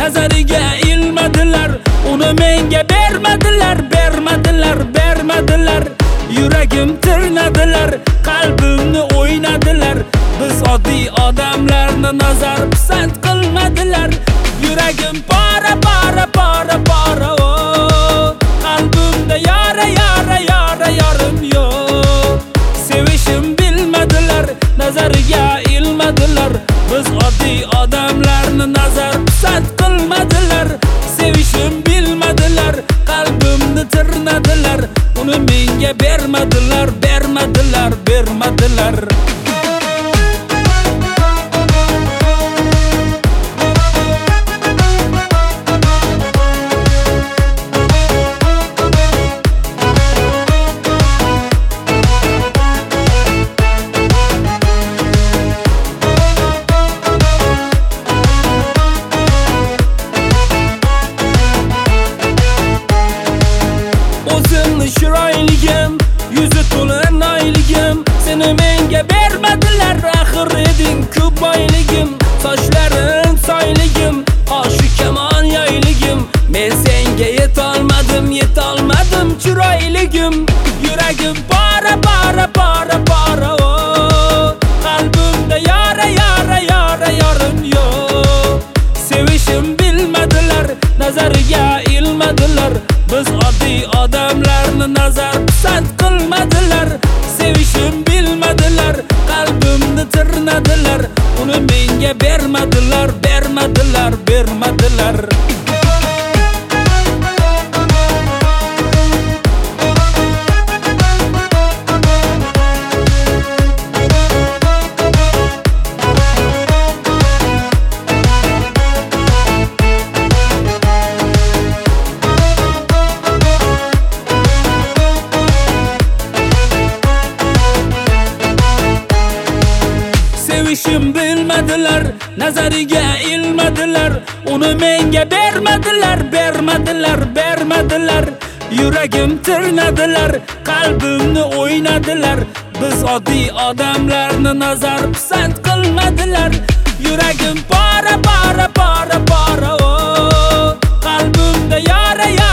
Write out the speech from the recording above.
nazariga ilmadilar. Uni menga bermadilar. Yuragim tirnadilar, qalbimni o'ynadilar. Biz oddiy odamlarni nazar pisand qilmadilar. Yuragim para oh. Qalbimda yara yarim yo'q. Sevishim bilmadilar, nazariga ilmadilar. Biz oddiy odamlarni nazar pisand qilmadilar. Sevishim bilmadilar, qalbimni tirnadilar. Uni menga bermadilar. O'zimni chiroyligim, yuzi to'la noyligim, seni menga bermadilar. Axir eding ko'p boyligim, sochlaring soyligim, qoshi kamon yoyligim. Men senga yetolmadim chiroyligim. Yuragim para oh. Qalbimda yara yarim yo'q. Sevishim bilmadilar, nazariga ilmadilar. Biz oddiy odamlarni nazar pisand qilmadilar. Sevishim bilmadilar, qalbimni tirnadilar. Uni menga bermadilar. Sevishim bilmadilar, nazariga ilmadilar. Uni menga bermadilar. Yuragim tirnadilar, qalbimni o'ynadilar. Biz oddiy odamlarni nazar pisand qilmadilar. Yuragim para oh. Qalbimda yara